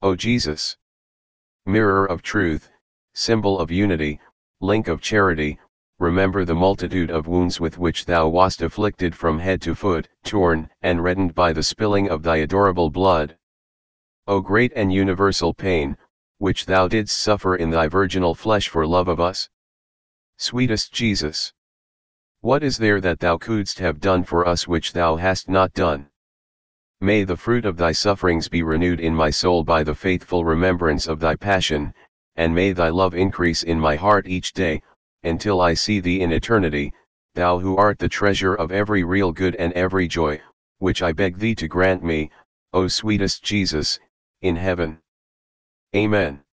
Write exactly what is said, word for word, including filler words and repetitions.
O Jesus, mirror of truth, symbol of unity, link of charity, remember the multitude of wounds with which thou wast afflicted from head to foot, torn and reddened by the spilling of thy adorable blood. O great and universal pain, which thou didst suffer in thy virginal flesh for love of us. Sweetest Jesus, what is there that thou couldst have done for us which thou hast not done? May the fruit of thy sufferings be renewed in my soul by the faithful remembrance of thy passion, and may thy love increase in my heart each day, until I see thee in eternity, thou who art the treasure of every real good and every joy, which I beg thee to grant me, O sweetest Jesus, in heaven. Amen.